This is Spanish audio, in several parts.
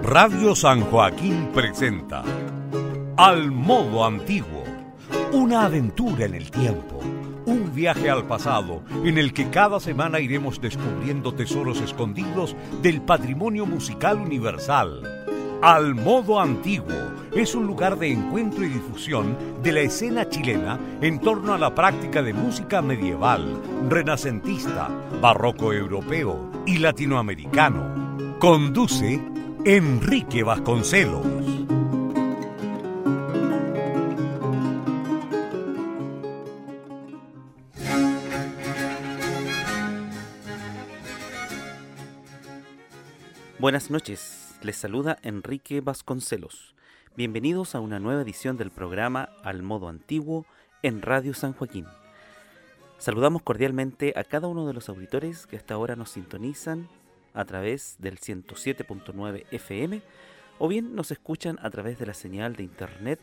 Radio San Joaquín presenta Al Modo Antiguo, una aventura en el tiempo, un viaje al pasado en el que cada semana iremos descubriendo tesoros escondidos del patrimonio musical universal. Al Modo Antiguo es un lugar de encuentro y difusión de la escena chilena en torno a la práctica de música medieval, renacentista, barroco europeo y latinoamericano. Conduce Enrique Vasconcelos. Buenas noches, les saluda Enrique Vasconcelos. Bienvenidos a una nueva edición del programa Al Modo Antiguo en Radio San Joaquín. Saludamos cordialmente a cada uno de los auditores que hasta ahora nos sintonizan a través del 107.9 FM o bien nos escuchan a través de la señal de internet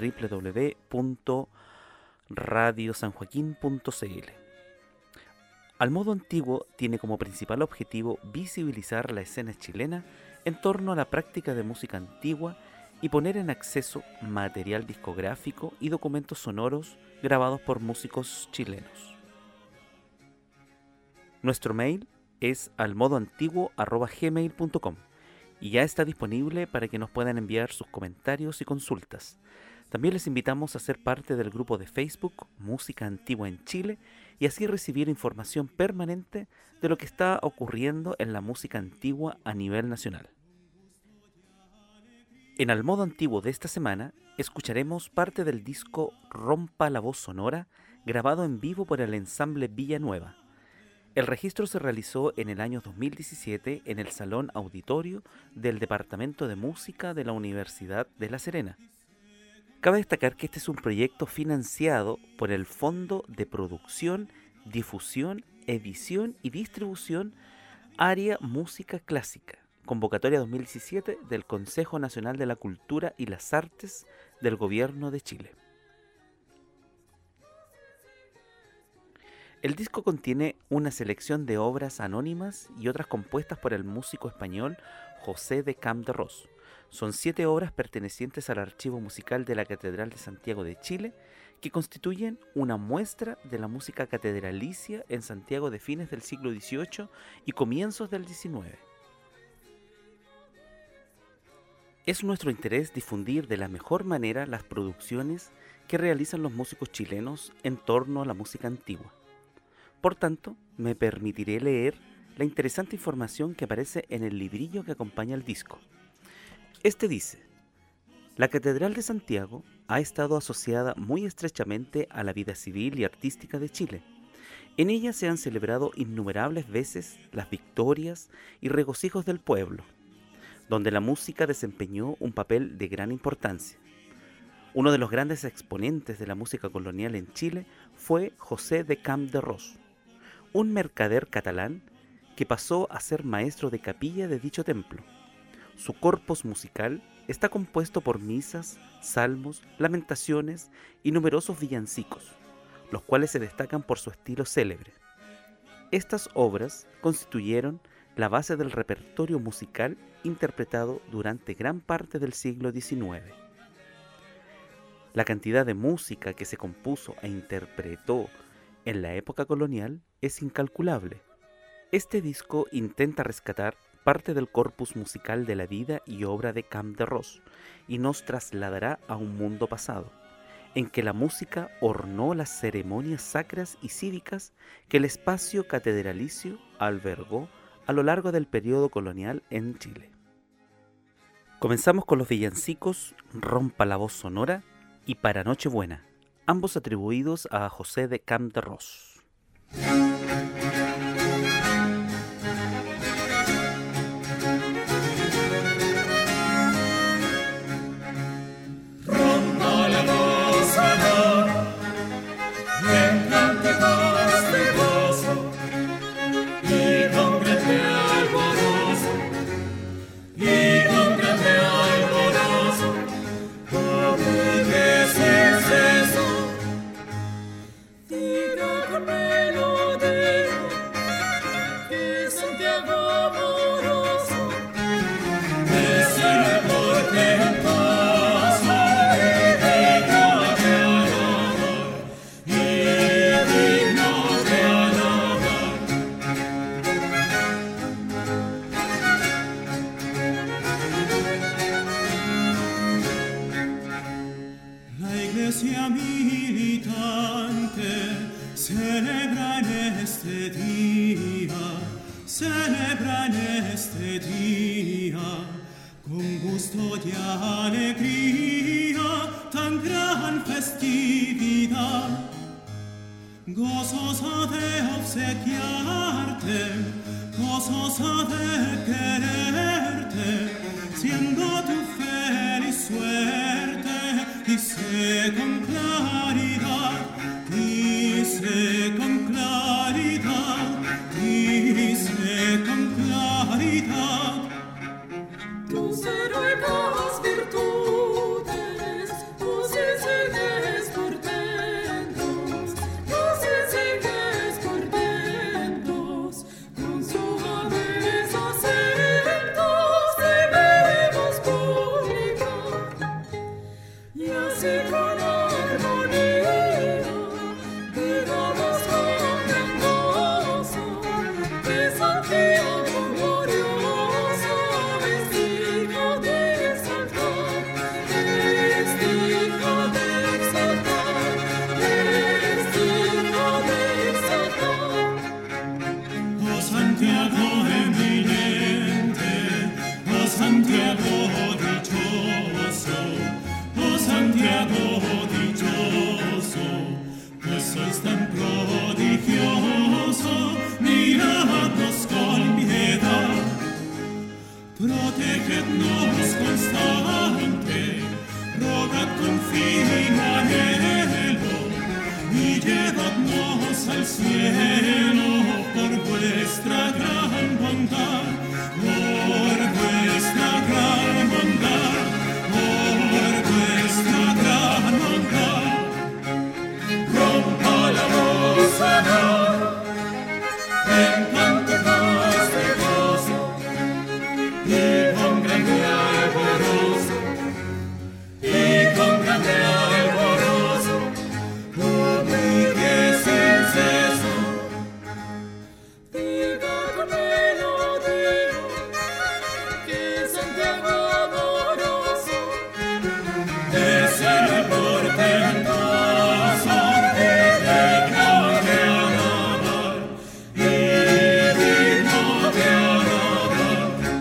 www.radiosanjoaquin.cl. Al Modo Antiguo tiene como principal objetivo visibilizar la escena chilena en torno a la práctica de música antigua y poner en acceso material discográfico y documentos sonoros grabados por músicos chilenos. Nuestro mail es almodoantiguo@gmail.com y ya está disponible para que nos puedan enviar sus comentarios y consultas. También les invitamos a ser parte del grupo de Facebook Música Antigua en Chile y así recibir información permanente de lo que está ocurriendo en la música antigua a nivel nacional. En Al Modo Antiguo de esta semana escucharemos parte del disco Rompa la Voz Sonora, grabado en vivo por el ensamble Villanueva. El registro se realizó en el año 2017 en el Salón Auditorio del Departamento de Música de la Universidad de La Serena. Cabe destacar que este es un proyecto financiado por el Fondo de Producción, Difusión, Edición y Distribución Área Música Clásica, convocatoria 2017 del Consejo Nacional de la Cultura y las Artes del Gobierno de Chile. El disco contiene una selección de obras anónimas y otras compuestas por el músico español José de Campderós. Son 7 obras pertenecientes al archivo musical de la Catedral de Santiago de Chile, que constituyen una muestra de la música catedralicia en Santiago de fines del siglo XVIII y comienzos del XIX. Es nuestro interés difundir de la mejor manera las producciones que realizan los músicos chilenos en torno a la música antigua. Por tanto, me permitiré leer la interesante información que aparece en el librillo que acompaña el disco. Este dice: la Catedral de Santiago ha estado asociada muy estrechamente a la vida civil y artística de Chile. En ella se han celebrado innumerables veces las victorias y regocijos del pueblo, donde la música desempeñó un papel de gran importancia. Uno de los grandes exponentes de la música colonial en Chile fue José de Campderós, un mercader catalán que pasó a ser maestro de capilla de dicho templo. Su corpus musical está compuesto por misas, salmos, lamentaciones y numerosos villancicos, los cuales se destacan por su estilo célebre. Estas obras constituyeron la base del repertorio musical interpretado durante gran parte del siglo XIX. La cantidad de música que se compuso e interpretó en la época colonial es incalculable. Este disco intenta rescatar parte del corpus musical de la vida y obra de Campderós y nos trasladará a un mundo pasado, en que la música ornó las ceremonias sacras y cívicas que el espacio catedralicio albergó a lo largo del periodo colonial en Chile. Comenzamos con los villancicos Rompa la Voz Sonora y Para Nochebuena, ambos atribuidos a José de Campderós. Santiago amoroso, celebra en este día con gusto y alegría tan gran festividad, gozosa de obsequiarte, gozosa de quererte, siendo tu feliz suerte, dice con claridad, dice con claridad, dice con claridad. Tus heroicas virtudes, tus insignes portentos, tus insignes portentos, con suaves acentos debemos publicar, y así con armonía digamos con gran gozo que Santiago glorioso es digno de exaltar, es digno de exaltar, es digno de exaltar. Oh Santiago eminente, oh Santiago dichoso, oh Santiago dichoso, pues sois tan prodigioso, miradnos con piedad, protegednos constante, rogad con fino anhelo, y llevadnos al cielo por vuestra gran bondad, por vuestra gran bondad, por vuestra gran bondad. Rompa la voz amor, en canto más de gozo, y con grande alborozo, y con grande alborozo, publique sin ceso. Diga con melodía que Santiago amoroso Es el portentoso y digno de alabar, y digno de alabar.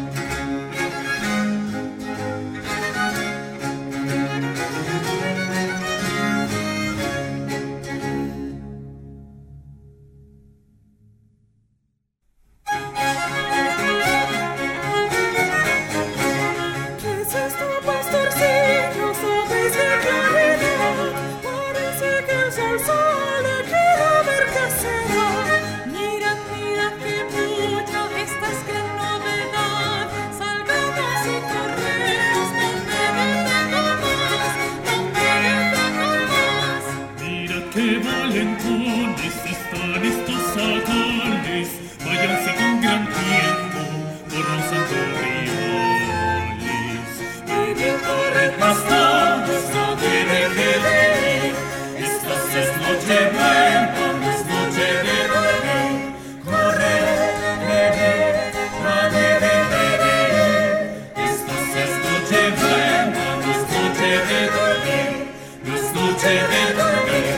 ¿Qué es esto, pastorcillo? ¿Sabéis de claridad? Parece que el sol sale, quiero ver qué será. Mirad, mirad qué mucha esta es gran novedad. Salgamos y corremos, no me detengo más, no me detengo más. Mirad qué valentones están estos sacanes, váyanse con gran tiempo por los santoriales. Venid, corred pastores, nadie deje de ir, esta es noche buena, no es noche de dormir. Corred, venid, nadie deje de ir, esta es noche buena, no es noche de dormir, no es noche de dormir.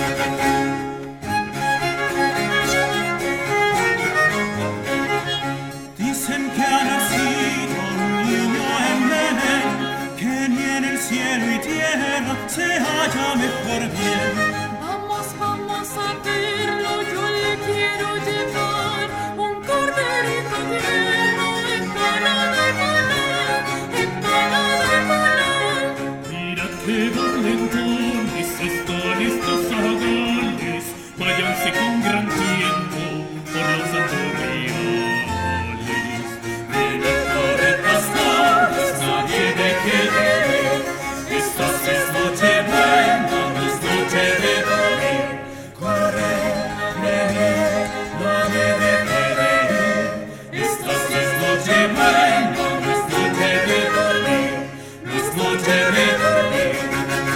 Dicen que ha nacido un niño en Belén, que ni en el cielo y tierra se halla mejor bien. Vamos, vamos a verlo, yo le quiero llevar un corderito tierno en cana de colar, en cana de colar. Mirad qué valentones están estos zagales, váyanse con gran tiempo por los santoriales. Venid, corred pastores, nadie deje de ir, esta es noche buena, no es noche de dormir. Corred, venid, nadie deje de ir, esta es noche buena, no es noche de dormir, no es noche de dormir.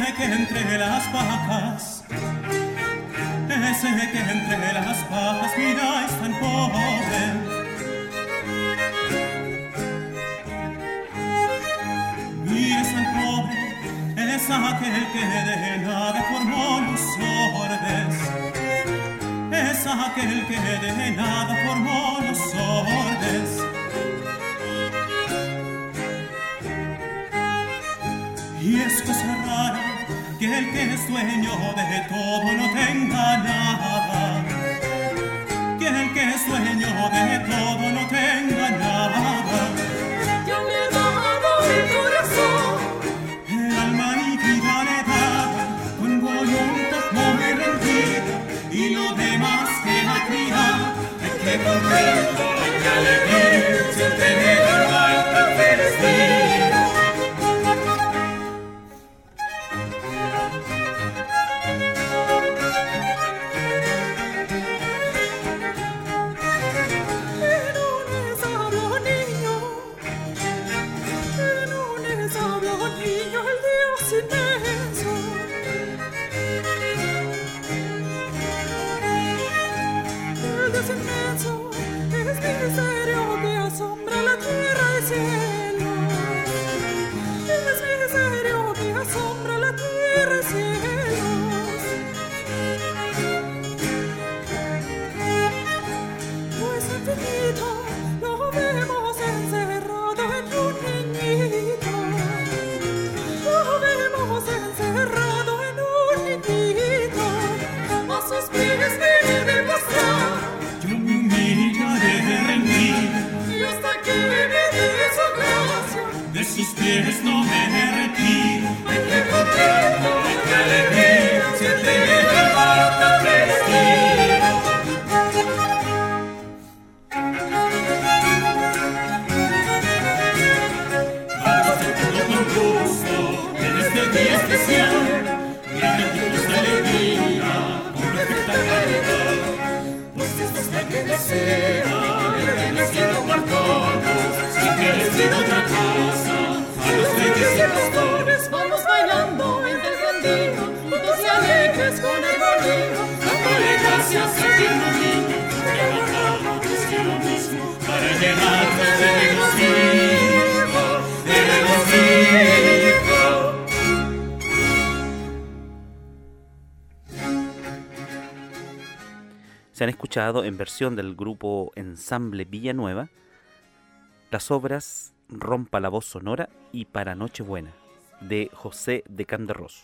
que entre las pajas, ese que entre las pajas, mira, es tan pobre. Y es tan pobre, es aquel que de nada formó los orbes. Es aquel que de nada formó los orbes. Y es cosa rara que el que es dueño de todo no tenga nada. Que el que es dueño de todo no tenga nada. Yo le he dado el corazón, El alma y vida le daba con voluntad muy rendida. Y lo demás que la cría, hay que contento, hay que alegría, sin tener alma y felicidad. No me retiro, hay que contento, hay que alegría, siente el falta festivo. Vamos a todo con gusto, en este día especial, gratitud de alegría, con perfecta calidad. Pues esta es la que desea, el cielo por todos, sin que les diga otra cosa. vamos bailando entendido, juntos y alegres con armonía, dándole gracias al tierno niño, trabajando desde lo mismo, para llenarnos de regocijo, de regocijo. Se han escuchado en versión del grupo Ensamble Villanueva las obras Rompa la voz sonora y Para Nochebuena, de José de Canderros.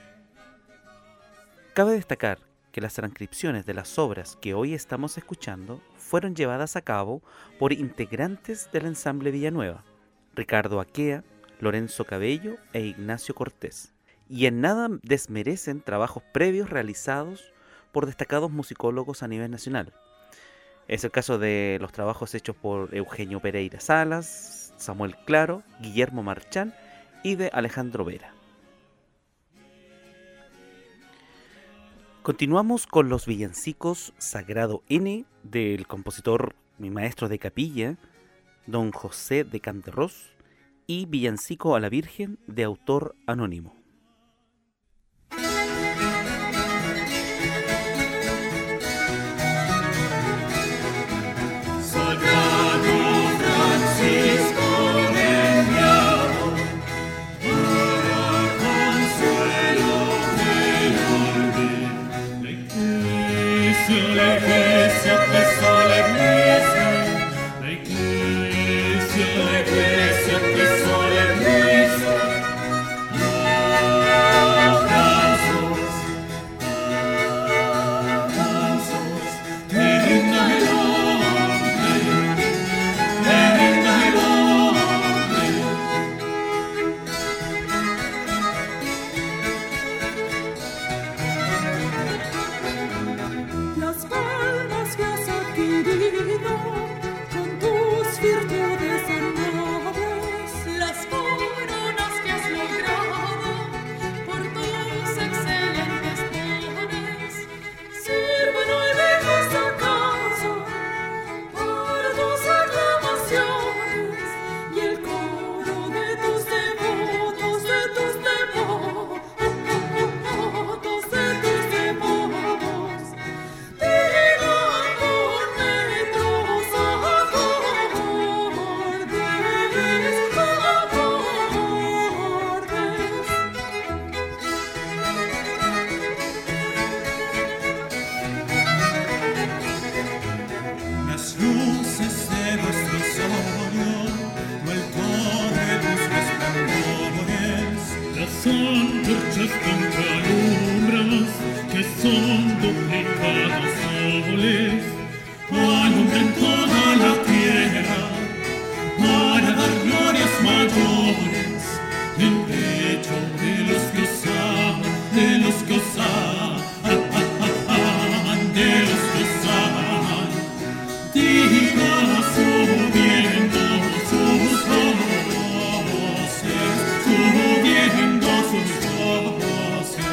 Cabe destacar que las transcripciones de las obras que hoy estamos escuchando fueron llevadas a cabo por integrantes del Ensamble Villanueva, Ricardo Aquea, Lorenzo Cabello e Ignacio Cortés, y en nada desmerecen trabajos previos realizados por destacados musicólogos a nivel nacional. Es el caso de los trabajos hechos por Eugenio Pereira Salas, Samuel Claro, Guillermo Marchán y de Alejandro Vera. Continuamos con los villancicos Sagrado N del compositor, mi maestro de capilla, don José de Canderros, y Villancico a la Virgen de autor anónimo. La iglesia que solemniza, la iglesia que solemniza, Son torchas con calumbras que son duplicados soles, alumbran toda la tierra para dar glorias mayores en pecho de los que os aman, de los que os aman, de los que os aman. Diga subiendo sus voces, subiendo sus voces.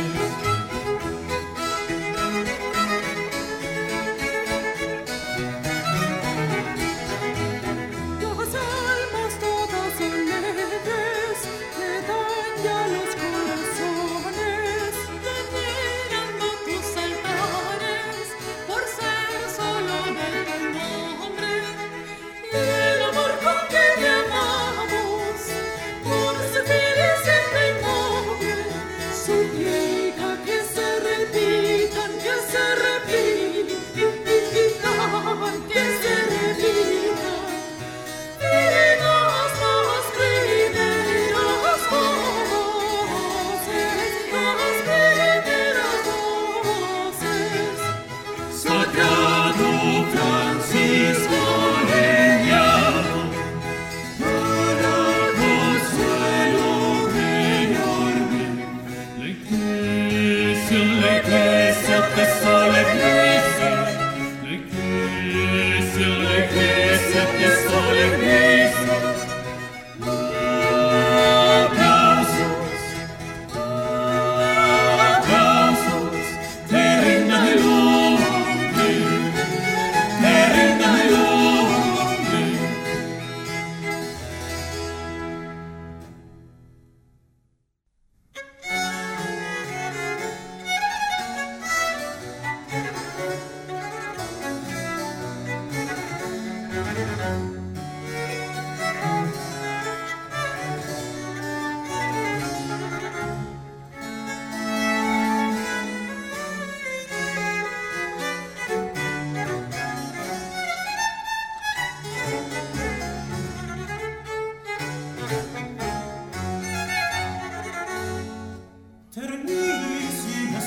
Las almas todas alegres que dan ya los corazones, venerando tus altares por ser solo de tu nombre. Y el amor con que te amamos, por ser fiel y siempre inmoble, suplica que se repitan, que se repitan, que se repitan. Digas las primeras voces. Sagrado Francisco Leñado, para consuelo enorme, la iglesia te solemniza, la iglesia te solemniza. Aplausos, te reina el hombre, te reina el hombre. Ternísimas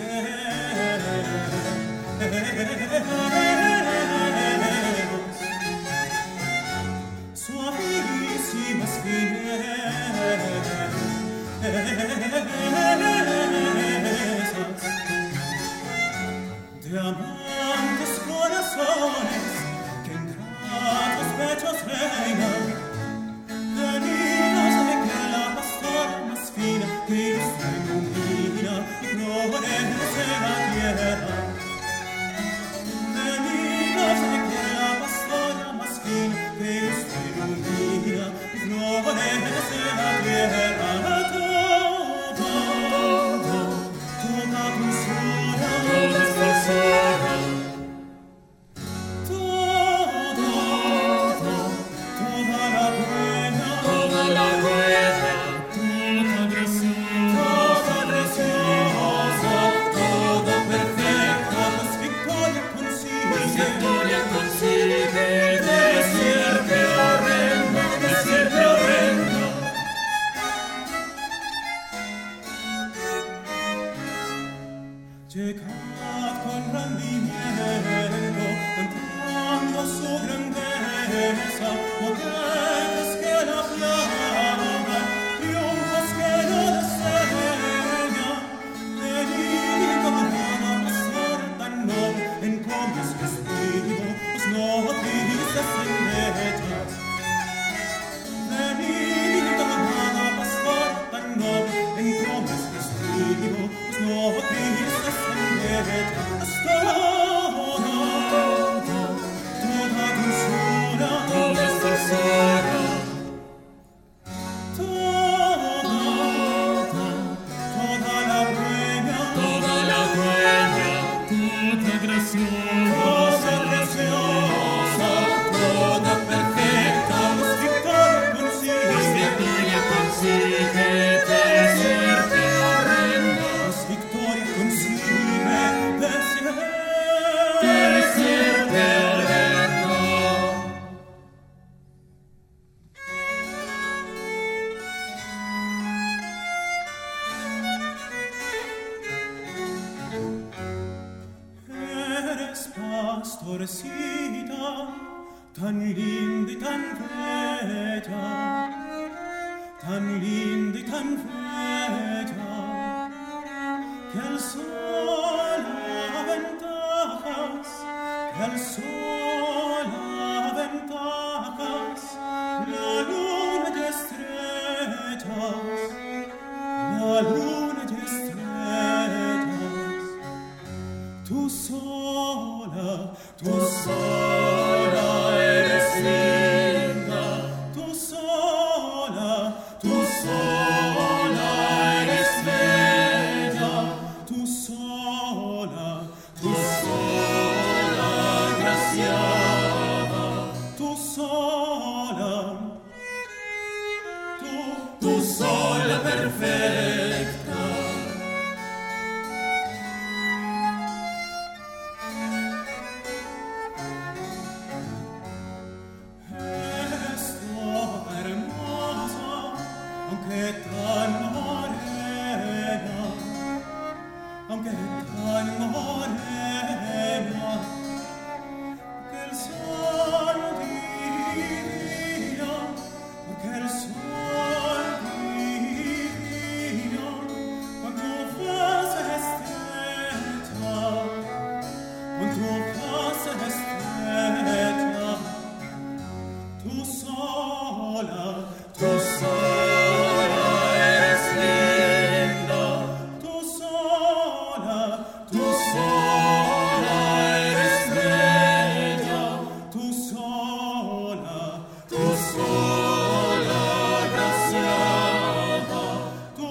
escenas, suavísimas finezas de amantes corazones que en gratos pechos reinan. Venidos de que la pastora más fina que ilustra y ilumina y florece la tierra. Venidos de que la pastora más fina que ilustra y ilumina y florece la tierra. Toda dulzura, Toda esforzada, toda la buena, toda la buena, toda graciosa, toda perfecta, pues victoria consigue, de sierpe horrenda, de sierpe horrenda. Llegad con rendimiento, cantando su grandeza, potentes que la aplaudan, triunfos que no desdeñan. Venid, camarada, pastor tan noble, en comes festivo, os noticias endechas. Venid, camarada, pastor tan noble, en comes festivo, os noticias endechas. Pastor pastorcita, tan linda y tan bella, tan linda y tan bella, que al sol aventajas, que al sol aventajas, la luna y estrellas, la luna y estrellas, tú sola eres linda, tú sola eres bella, tú sola graciada, tú sola perfecta. Eres toda hermosa, aunque tan morena, aunque tan morena, que el sol divino, porque el sol divino, cuando faz estrecha, cuando faz estrecha, tú sola eres linda, tú sola eres bella, tú sola graciada, tú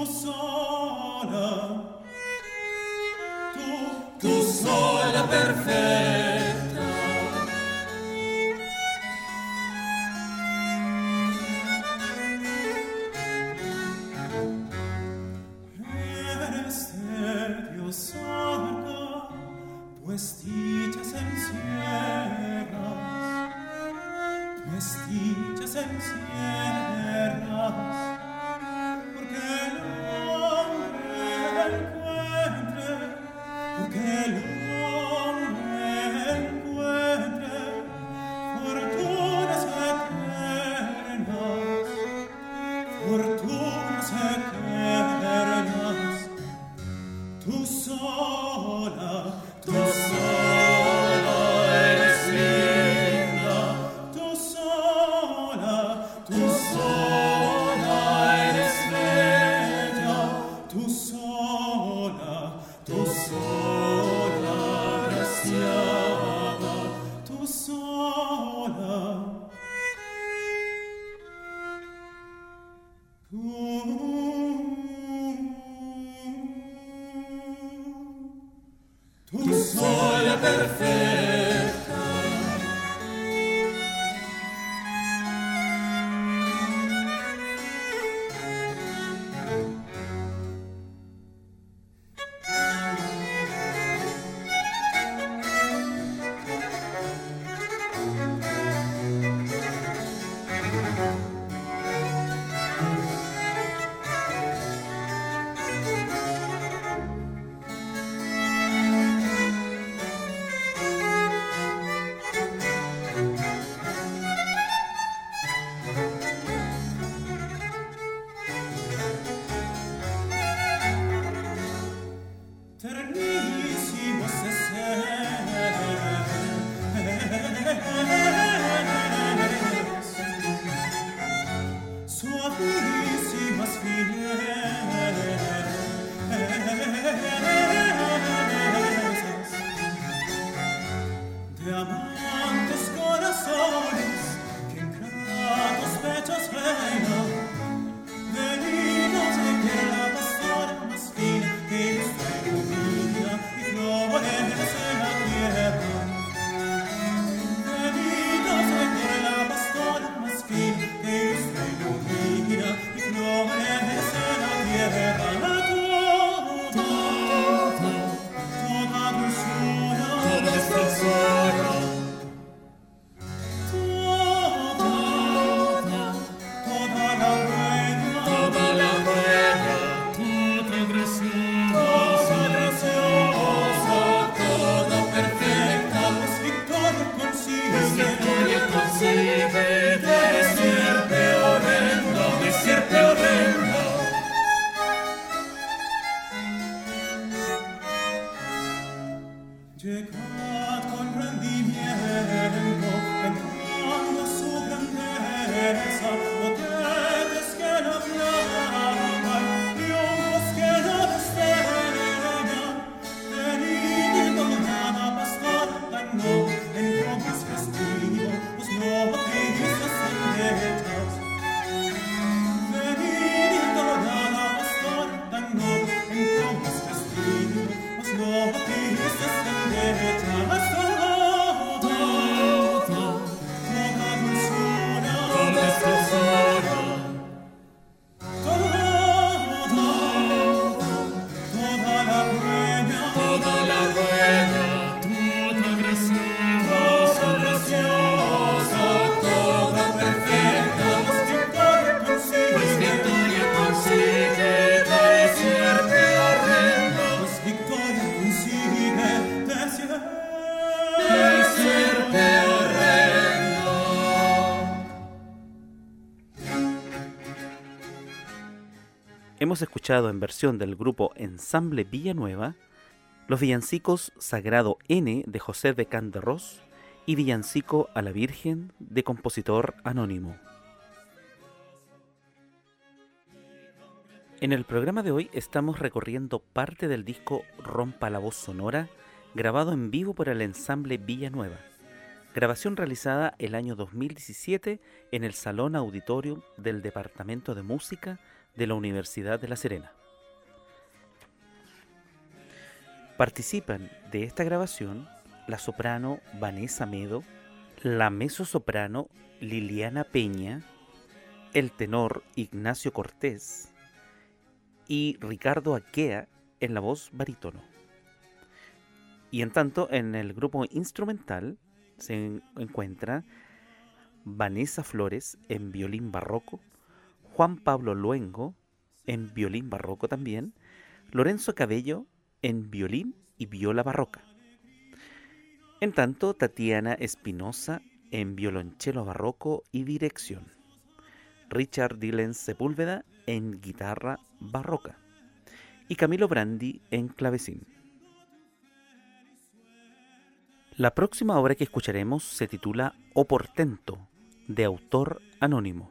sola perfecta. Eres de Dios arca, pues dichas encierras, porque el hombre encuentre fortunas eternas, tú sola eres linda, tú sola eres bella, tú sola graciada, tú sola perfecta. Hemos escuchado en versión del grupo Ensamble Villanueva los villancicos Sagrado N de José de Candarros y Villancico a la Virgen de compositor anónimo. En el programa de hoy estamos recorriendo parte del disco Rompa la Voz Sonora, grabado en vivo por el Ensamble Villanueva. Grabación realizada el año 2017 en el Salón Auditorio del Departamento de Música de la Universidad de La Serena. Participan de esta grabación la soprano Vanessa Medo, la mezzosoprano Liliana Peña, el tenor Ignacio Cortés y Ricardo Aquea en la voz barítono. Y en tanto, en el grupo instrumental se encuentra Vanessa Flores en violín barroco, Juan Pablo Luengo en violín barroco también, Lorenzo Cabello en violín y viola barroca. En tanto, Tatiana Espinosa en violonchelo barroco y dirección, Richard Dillens Sepúlveda en guitarra barroca y Camilo Brandi en clavecín. La próxima obra que escucharemos se titula O Portento, de autor anónimo.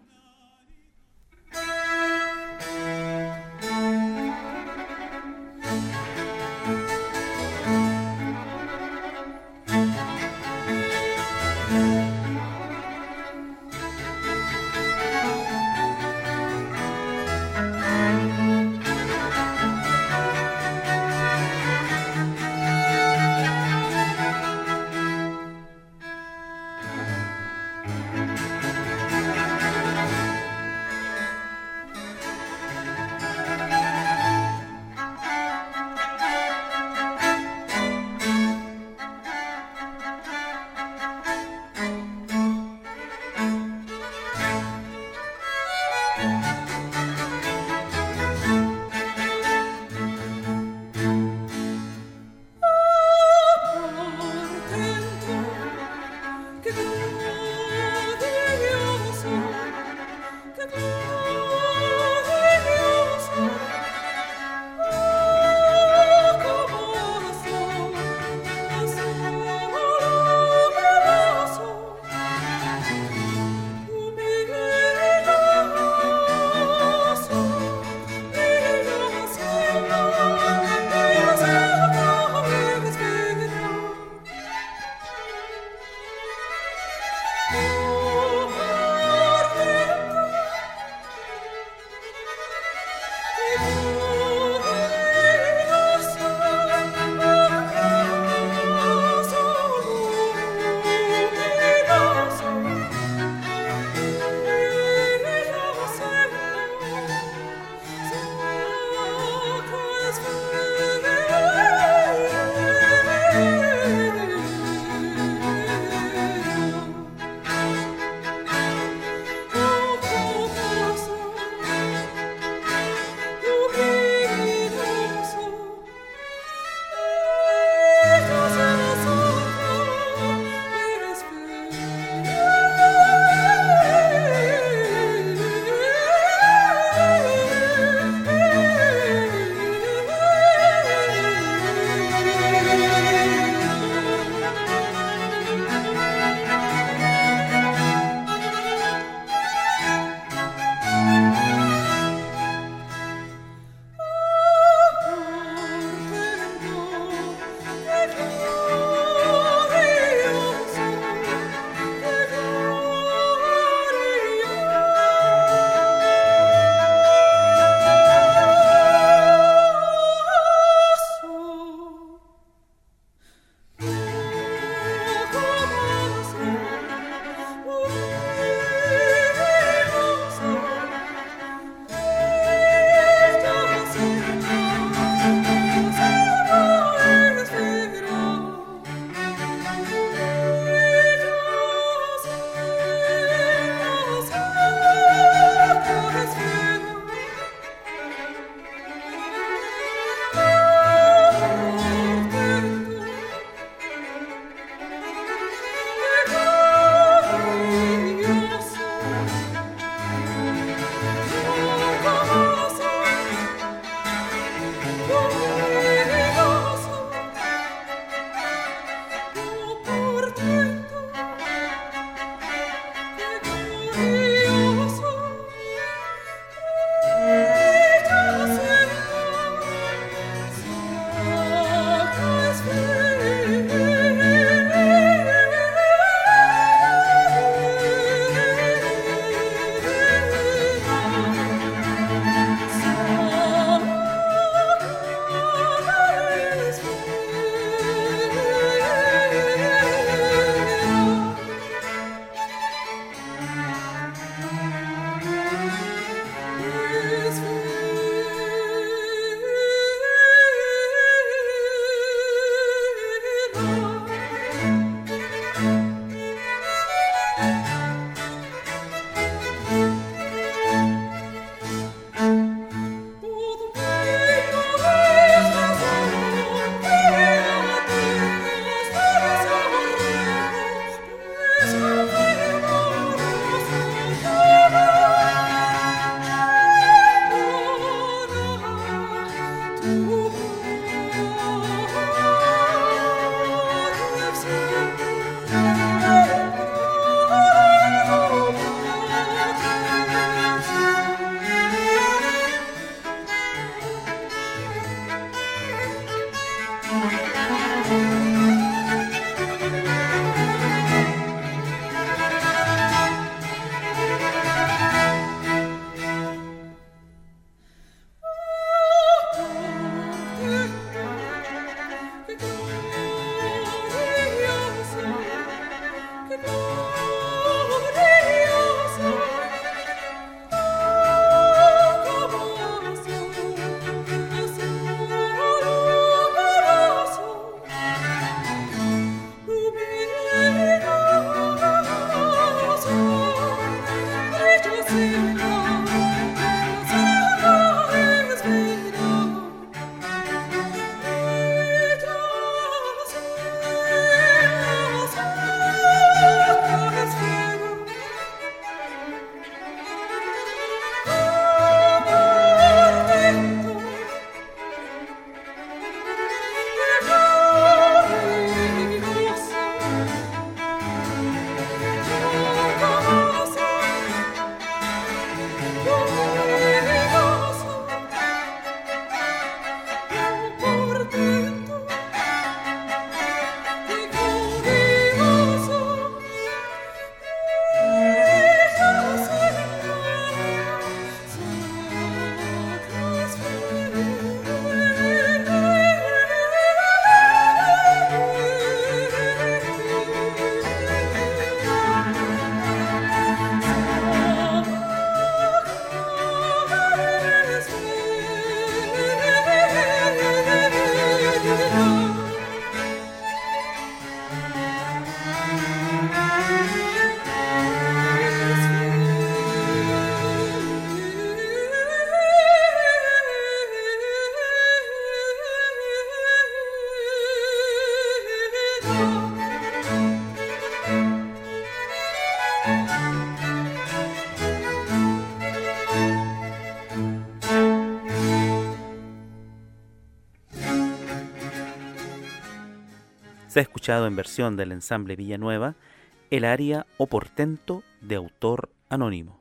se ha escuchado en versión del ensamble Villanueva el aria O Portento de autor anónimo.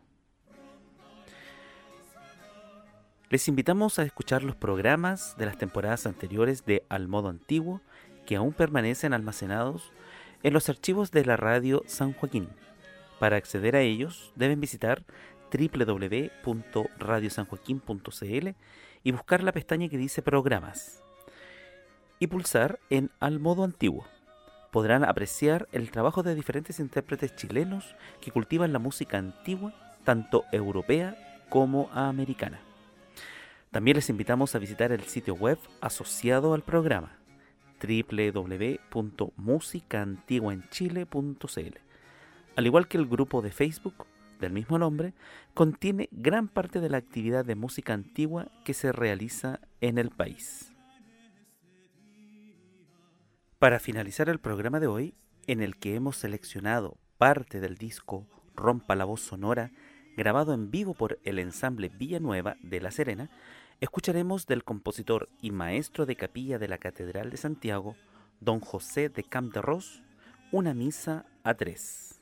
Les invitamos a escuchar los programas de las temporadas anteriores de Al Modo Antiguo, que aún permanecen almacenados en los archivos de la radio San Joaquín. Para acceder a ellos deben visitar www.radiosanjoaquin.cl y buscar la pestaña que dice Programas y pulsar en Al Modo Antiguo. Podrán apreciar el trabajo de diferentes intérpretes chilenos que cultivan la música antigua, tanto europea como americana. También les invitamos a visitar el sitio web asociado al programa, www.musicaantiguaenchile.cl. Al igual que el grupo de Facebook del mismo nombre, contiene gran parte de la actividad de música antigua que se realiza en el país. Para finalizar el programa de hoy, en el que hemos seleccionado parte del disco Rompa la Voz Sonora, grabado en vivo por el ensamble Villanueva de La Serena, escucharemos del compositor y maestro de capilla de la Catedral de Santiago, don José de Campderós, una misa a tres.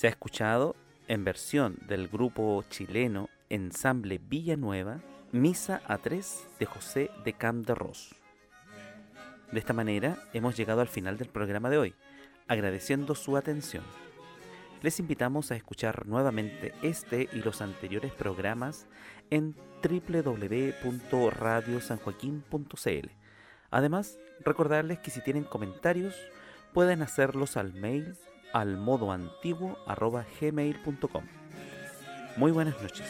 Se ha escuchado en versión del grupo chileno Ensamble Villanueva, Misa a 3 de José de Camp de Ros. De esta manera hemos llegado al final del programa de hoy, agradeciendo su atención. Les invitamos a escuchar nuevamente este y los anteriores programas en www.radiosanjoaquin.cl. Además, recordarles que si tienen comentarios, pueden hacerlos al mail almodoantiguo@gmail.com. Muy buenas noches.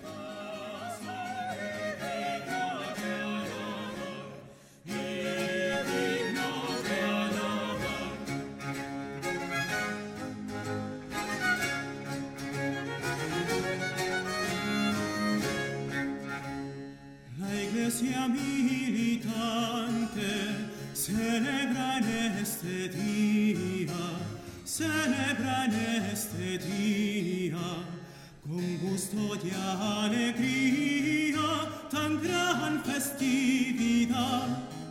Iglesia militante celebra en este día, con gusto y alegría, tan gran festividad,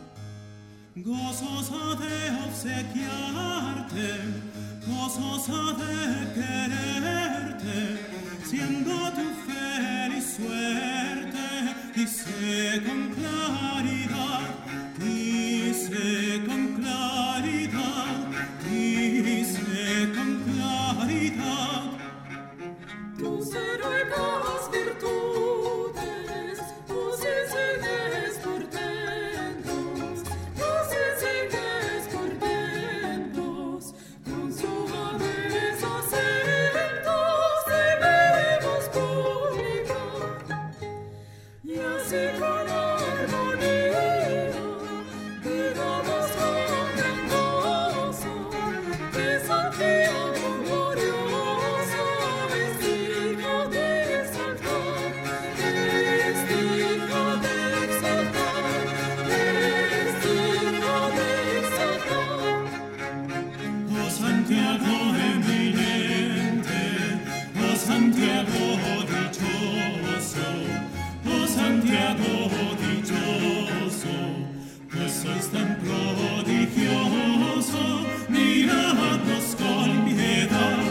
gozosa de obsequiarte, gozosa de quererte, siendo tu feliz suerte, dice con claridad, dice con claridad, dice con claridad. Tus heroicas virtudes, tus insignes portentos, tus insignes portentos, con suaves acentos debemos publicar, y así con armonía digamos con gran gozo que Santiago glorioso es digno de exaltar, es digno de exaltar, es digno de exaltar. Oh Santiago eminente, oh Santiago dichoso, oh Santiago dichoso, pues sois tan prodigioso, miradnos con piedad,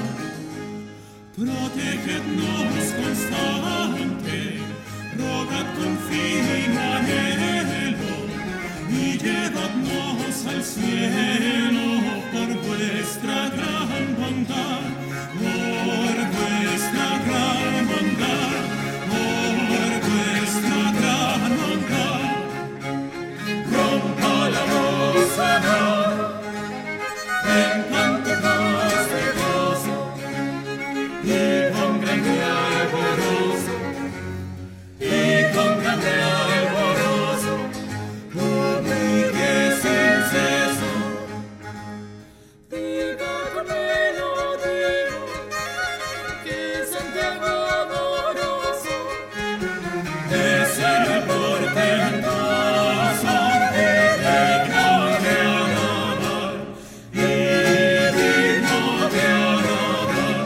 protegednos constante, rogad con fino anhelo, y llevadnos al cielo por vuestra gran bondad, por vuestra gran bondad, por vuestra gran bondad. Rompa la música en cánticos de gozo y con grande alborozo, y con grande alborozo, publique sin ceso. Diga con melodía que Santiago amoroso Es el portentoso y digno de alabar, y digno de alabar.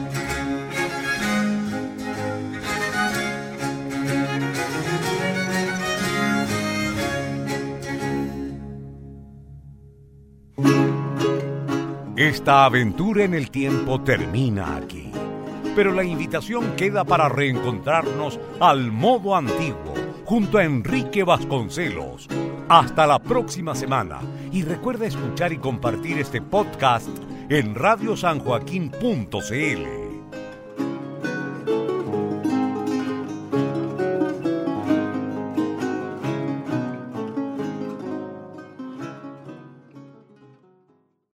Esta aventura en el tiempo termina aquí, pero la invitación queda para reencontrarnos al modo antiguo, junto a Enrique Vasconcelos. Hasta la próxima semana, y recuerda escuchar y compartir este podcast en radiosanjoaquin.cl.